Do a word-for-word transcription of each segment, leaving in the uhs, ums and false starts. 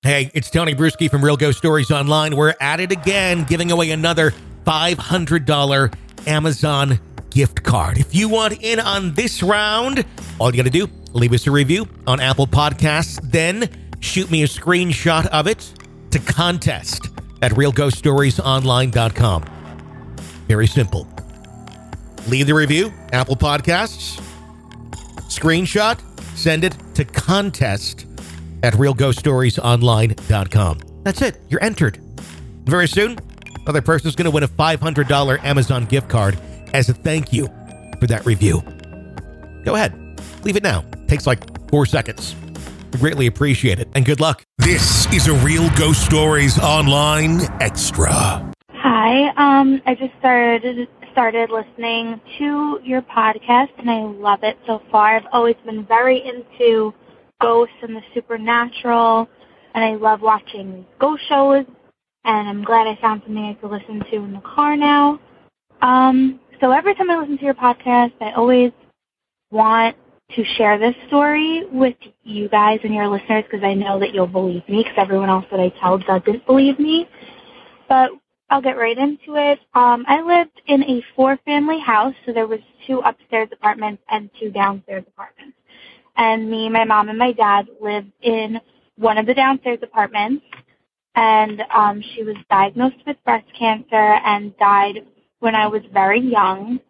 Hey, it's Tony Bruschi from Real Ghost Stories Online. We're at it again, giving away another five hundred dollars Amazon gift card. If you want in on this round, all you got to do, leave us a review on Apple Podcasts, then shoot me a screenshot of it to contest at real ghost stories online dot com. Very simple. Leave the review, Apple Podcasts, screenshot, send it to contest at real ghost stories online dot com. That's it. You're entered. Very soon, another person's going to win a five hundred dollars Amazon gift card as a thank you for that review. Go ahead. Leave it now. Takes like four seconds. We greatly appreciate it. And good luck. This is a Real Ghost Stories Online Extra. Hi. Um, I just started started listening to your podcast, and I love it so far. I've always been very into ghosts and the supernatural, and I love watching ghost shows, and I'm glad I found something I could listen to in the car now. Um, so every time I listen to your podcast, I always want to share this story with you guys and your listeners because I know that you'll believe me because everyone else that I tell doesn't believe me. But I'll get right into it. Um, I lived in a four-family house, so there was two upstairs apartments and two downstairs apartments. And me, my mom, and my dad lived in one of the downstairs apartments, and um, she was diagnosed with breast cancer and died when I was very young.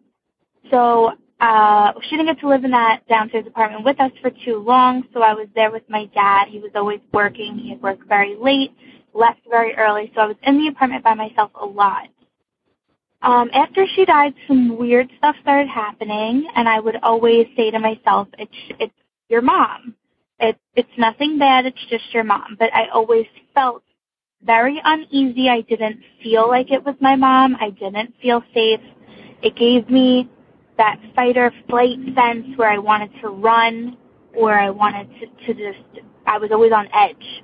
So uh, she didn't get to live in that downstairs apartment with us for too long, so I was there with my dad. He was always working. He had worked very late, left very early, so I was in the apartment by myself a lot. Um, after she died, some weird stuff started happening, and I would always say to myself, it's, it's your mom. It, it's nothing bad, it's just your mom. But I always felt very uneasy. I didn't feel like it was my mom. I didn't feel safe. It gave me that fight or flight sense where I wanted to run or I wanted to, to just, I was always on edge.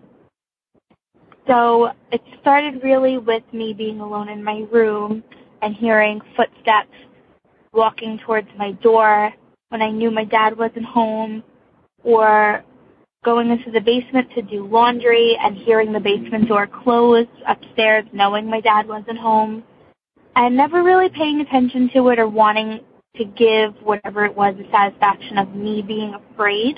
So it started really with me being alone in my room and hearing footsteps walking towards my door when I knew my dad wasn't home, or going into the basement to do laundry and hearing the basement door close upstairs, knowing my dad wasn't home, and never really paying attention to it or wanting to give whatever it was the satisfaction of me being afraid.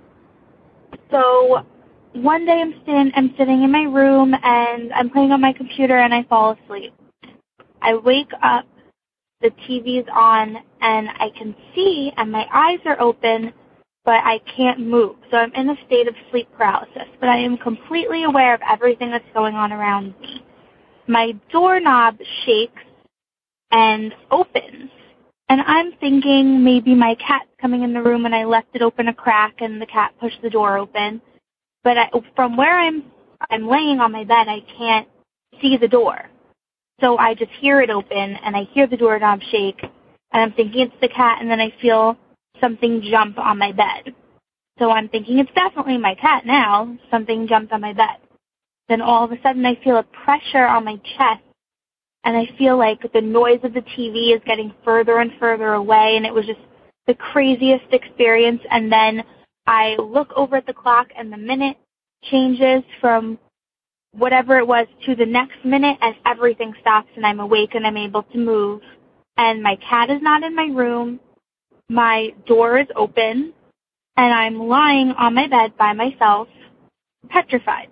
So one day I'm, stand, I'm sitting in my room and I'm playing on my computer and I fall asleep. I wake up, the T V's on, and I can see and my eyes are open, but I can't move. So I'm in a state of sleep paralysis, but I am completely aware of everything that's going on around me. My doorknob shakes and opens, and I'm thinking maybe my cat's coming in the room and I left it open a crack and the cat pushed the door open. But I, from where I'm, I'm laying on my bed, I can't see the door. So I just hear it open and I hear the doorknob shake, and I'm thinking it's the cat, and then I feel something jump on my bed. So I'm thinking it's definitely my cat now. Something jumped on my bed. Then all of a sudden I feel a pressure on my chest, and I feel like the noise of the T V is getting further and further away, and it was just the craziest experience. And then I look over at the clock and the minute changes from whatever it was to the next minute as everything stops and I'm awake and I'm able to move. And my cat is not in my room. My door is open, and I'm lying on my bed by myself, petrified.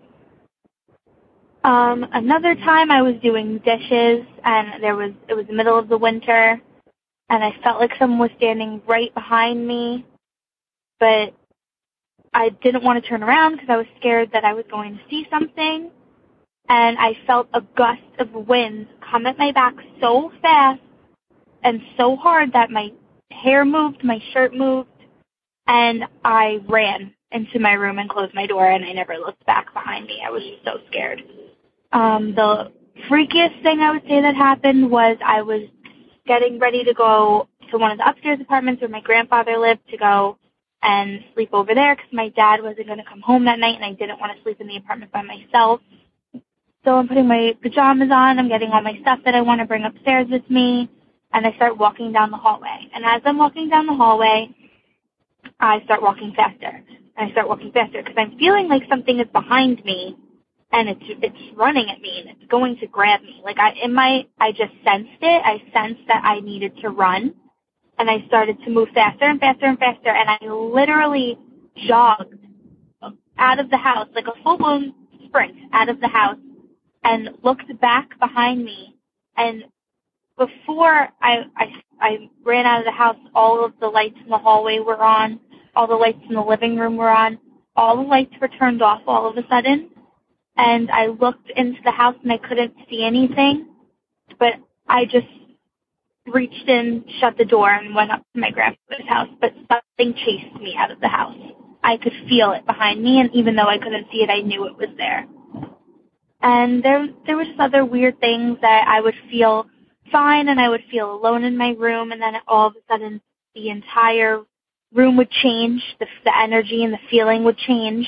Um, another time I was doing dishes, and there was it was the middle of the winter, and I felt like someone was standing right behind me, but I didn't want to turn around because I was scared that I was going to see something, and I felt a gust of wind come at my back so fast and so hard that my hair moved, my shirt moved, and I ran into my room and closed my door, and I never looked back behind me. I was just so scared. Um, the freakiest thing I would say that happened was I was getting ready to go to one of the upstairs apartments where my grandfather lived to go and sleep over there because my dad wasn't going to come home that night, and I didn't want to sleep in the apartment by myself. So I'm putting my pajamas on, I'm getting all my stuff that I want to bring upstairs with me, and I start walking down the hallway. And as I'm walking down the hallway, I start walking faster. And I start walking faster because I'm feeling like something is behind me, and it's it's running at me, and it's going to grab me. Like, I in my, I just sensed it. I sensed that I needed to run, and I started to move faster and faster and faster, and I literally jogged out of the house, like a full-blown sprint out of the house, and looked back behind me. And before I, I, I ran out of the house, all of the lights in the hallway were on, all the lights in the living room were on, all the lights were turned off all of a sudden, and I looked into the house and I couldn't see anything, but I just reached in, shut the door, and went up to my grandmother's house, but something chased me out of the house. I could feel it behind me, and even though I couldn't see it, I knew it was there. And there there were just other weird things that I would feel fine, and I would feel alone in my room, and then all of a sudden the entire room would change, the, the energy and the feeling would change,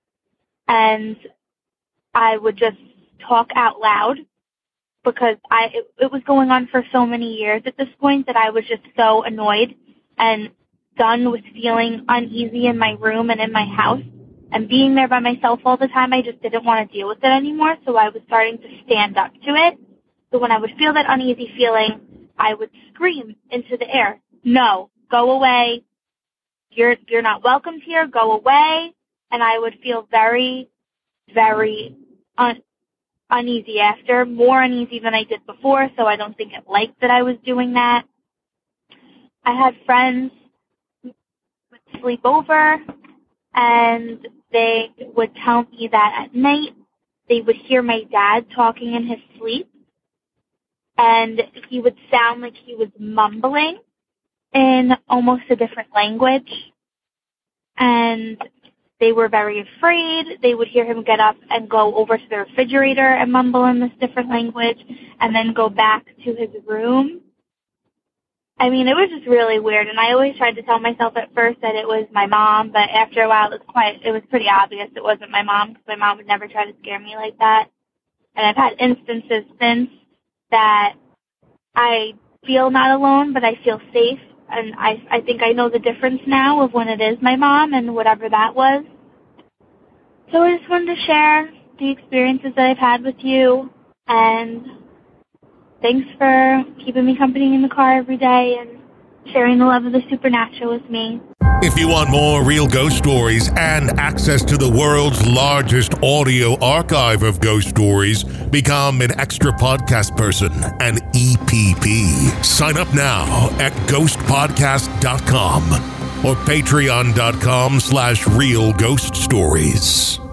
and I would just talk out loud because I it, it was going on for so many years at this point that I was just so annoyed and done with feeling uneasy in my room and in my house. And being there by myself all the time, I just didn't want to deal with it anymore, so I was starting to stand up to it. So when I would feel that uneasy feeling, I would scream into the air, "No, go away. You're you're not welcomed here. Go away." And I would feel very, very un- uneasy after, more uneasy than I did before, so I don't think it liked that I was doing that. I had friends who would sleep over, and they would tell me that at night they would hear my dad talking in his sleep, and he would sound like he was mumbling in almost a different language, and they were very afraid. They would hear him get up and go over to the refrigerator and mumble in this different language, and then go back to his room. I mean, it was just really weird, and I always tried to tell myself at first that it was my mom, but after a while it was quite, it was pretty obvious it wasn't my mom, because my mom would never try to scare me like that. And I've had instances since that I feel not alone, but I feel safe, and I, I think I know the difference now of when it is my mom and whatever that was. So I just wanted to share the experiences that I've had with you, and thanks for keeping me company in the car every day and sharing the love of the supernatural with me. If you want more real ghost stories and access to the world's largest audio archive of ghost stories, become an extra podcast person, an E P P. Sign up now at ghost podcast dot com or patreon dot com slash real ghost stories.